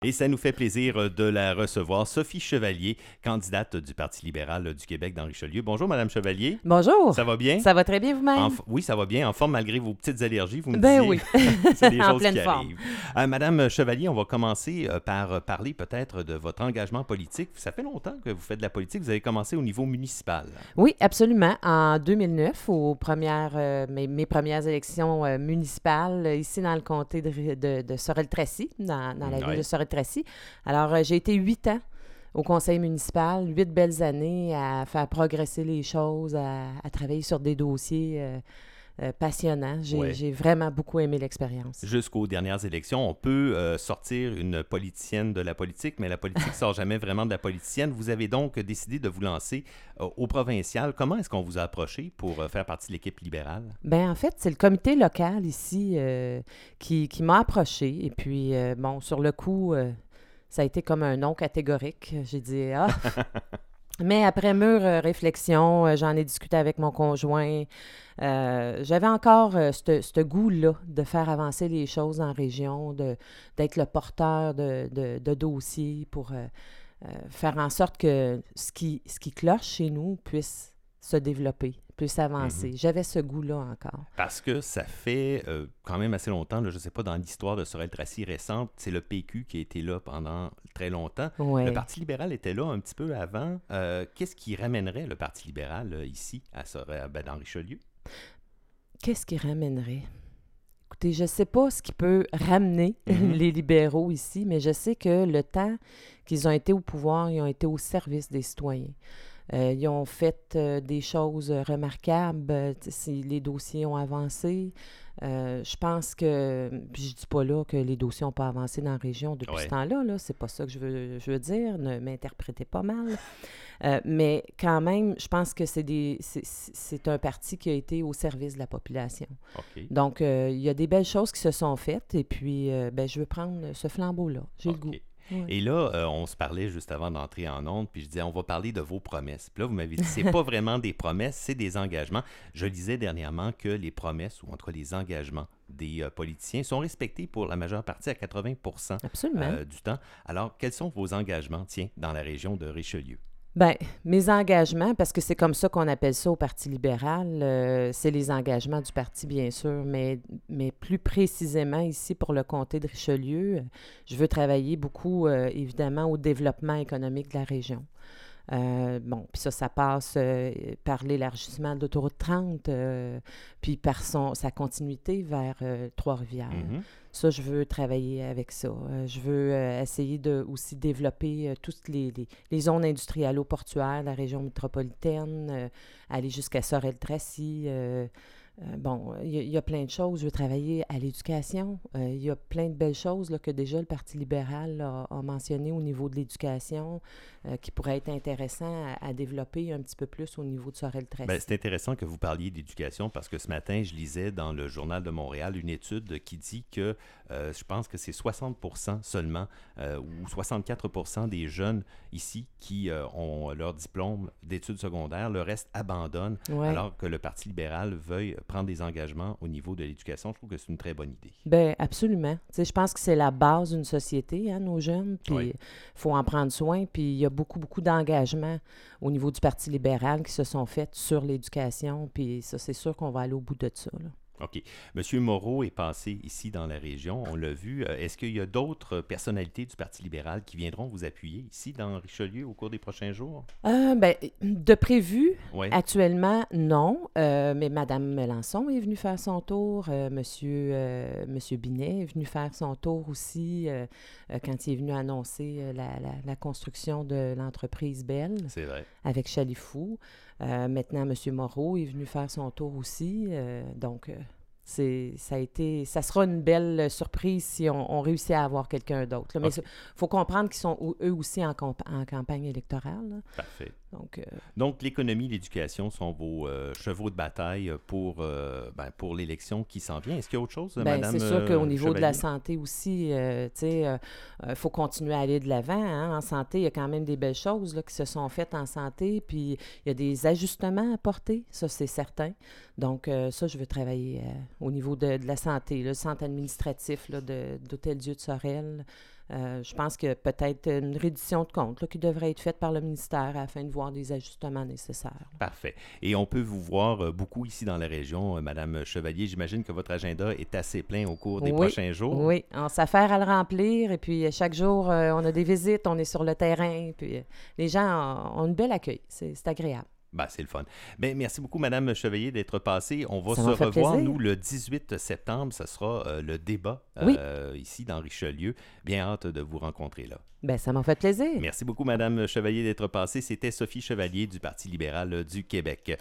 Et ça nous fait plaisir de la recevoir. Sophie Chevalier, candidate du Parti libéral du Québec dans Richelieu. Bonjour, Madame Chevalier. Bonjour. Ça va bien? Ça va très bien vous-même? Oui, ça va bien. En forme malgré vos petites allergies, vous me Ben disiez. oui, C'est des en choses pleine qui forme. arrivent. Madame Chevalier, on va commencer par parler peut-être de votre engagement politique. Ça fait longtemps que vous faites de la politique. Vous avez commencé au niveau municipal. Oui, absolument. En 2009, mes premières élections municipales ici dans le comté de Sorel-Tracy, dans la ville de Sorel-Tracy. Alors, j'ai été 8 ans au conseil municipal, 8 belles années à faire progresser les choses, à travailler sur des dossiers passionnants. J'ai vraiment beaucoup aimé l'expérience. Jusqu'aux dernières élections, on peut sortir une politicienne de la politique, mais la politique ne sort jamais vraiment de la politicienne. Vous avez donc décidé de vous lancer au provincial. Comment est-ce qu'on vous a approché pour faire partie de l'équipe libérale? Bien, en fait, c'est le comité local ici qui m'a approché. Et puis, sur le coup, ça a été comme un non catégorique. J'ai dit « Ah! » Mais après mûre réflexion, j'en ai discuté avec mon conjoint. J'avais encore ce goût-là de faire avancer les choses en région, d'être le porteur de dossiers pour faire en sorte que ce qui cloche chez nous puisse se développer, puisse avancer. J'avais ce goût-là encore. Parce que ça fait quand même assez longtemps, là, je ne sais pas, dans l'histoire de Sorel-Tracy récente, c'est le PQ qui a été là pendant très longtemps. Ouais. Le Parti libéral était là un petit peu avant. Qu'est-ce qui ramènerait le Parti libéral ici, dans Richelieu? Qu'est-ce qui ramènerait? Écoutez, je ne sais pas ce qui peut ramener les libéraux ici, mais je sais que le temps qu'ils ont été au pouvoir, ils ont été au service des citoyens. Ils ont fait des choses remarquables. Les dossiers ont avancé. Je pense que, puis je dis pas là que les dossiers n'ont pas avancé dans la région depuis ce temps-là. Là. C'est pas ça que je veux dire. Ne m'interprétez pas mal. Mais quand même, je pense que c'est un parti qui a été au service de la population. Okay. Donc, il y a des belles choses qui se sont faites. Et puis, je veux prendre ce flambeau-là. J'ai le goût. Ouais. Et là, on se parlait juste avant d'entrer en ondes, puis je disais, on va parler de vos promesses. Puis là, vous m'avez dit, c'est pas vraiment des promesses, c'est des engagements. Je lisais dernièrement que les promesses, ou en tout cas les engagements des politiciens sont respectés pour la majeure partie à 80% du temps. Alors, quels sont vos engagements, dans la région de Richelieu? Bien, mes engagements, parce que c'est comme ça qu'on appelle ça au Parti libéral, c'est les engagements du parti, bien sûr, mais plus précisément ici pour le comté de Richelieu, je veux travailler beaucoup, évidemment, au développement économique de la région. Puis ça passe par l'élargissement de l'autoroute 30, puis par sa continuité vers Trois-Rivières. Ça, je veux travailler avec ça. Je veux essayer de aussi développer toutes les zones industrielles-portuaires de la région métropolitaine, aller jusqu'à Sorel-Tracy. Il y a plein de choses. Je veux travailler à l'éducation. Il y a plein de belles choses là, que déjà le Parti libéral a mentionné au niveau de l'éducation qui pourraient être intéressants à développer un petit peu plus au niveau de Sorel-Tracy. Bien, c'est intéressant que vous parliez d'éducation parce que ce matin, je lisais dans le Journal de Montréal une étude qui dit que je pense que c'est 60% seulement ou 64% des jeunes ici qui ont leur diplôme d'études secondaires. Le reste abandonne alors que le Parti libéral veuille prendre des engagements au niveau de l'éducation. Je trouve que c'est une très bonne idée. Bien, absolument. Tu sais, je pense que c'est la base d'une société, nos jeunes. Puis il faut en prendre soin. Puis il y a beaucoup, beaucoup d'engagements au niveau du Parti libéral qui se sont faits sur l'éducation. Puis ça, c'est sûr qu'on va aller au bout de ça, là. OK. Monsieur Moreau est passé ici dans la région, on l'a vu. Est-ce qu'il y a d'autres personnalités du Parti libéral qui viendront vous appuyer ici dans Richelieu au cours des prochains jours? De prévu, actuellement, non. Mais Mme Melançon est venue faire son tour. Monsieur Binet est venu faire son tour aussi quand il est venu annoncer la construction de l'entreprise Bell. C'est vrai. Avec Chalifou. Maintenant, M. Moreau est venu faire son tour aussi. Ça sera une belle surprise si on réussit à avoir quelqu'un d'autre. Là. Mais il faut comprendre qu'ils sont eux aussi en campagne électorale. Là. Parfait. Donc, l'économie et l'éducation sont vos chevaux de bataille pour l'élection qui s'en vient. Est-ce qu'il y a autre chose, Madame c'est sûr qu'au niveau Chevalier? de la santé aussi, il faut continuer à aller de l'avant. Hein. En santé, il y a quand même des belles choses là, qui se sont faites en santé, puis il y a des ajustements à apporter, ça c'est certain. Donc, ça, je veux travailler au niveau de la santé, le centre administratif là, d'Hôtel-Dieu de Sorel. Je pense que peut-être une reddition de comptes là, qui devrait être faite par le ministère afin de voir des ajustements nécessaires. Parfait. Et on peut vous voir beaucoup ici dans la région, Madame Chevalier. J'imagine que votre agenda est assez plein au cours des prochains jours. Oui, on s'affaire à le remplir et puis chaque jour, on a des visites, on est sur le terrain, puis les gens ont un bel accueil. C'est agréable. Ben, c'est le fun. Bien, merci beaucoup, Madame Chevalier, d'être passée. On va Ça se m'a fait revoir, plaisir. nous, le 18 septembre. Ce sera le débat Oui, ici dans Richelieu. Bien hâte de vous rencontrer là. ben ça m'a fait plaisir. Merci beaucoup, Madame Chevalier, d'être passée. C'était Sophie Chevalier du Parti libéral du Québec.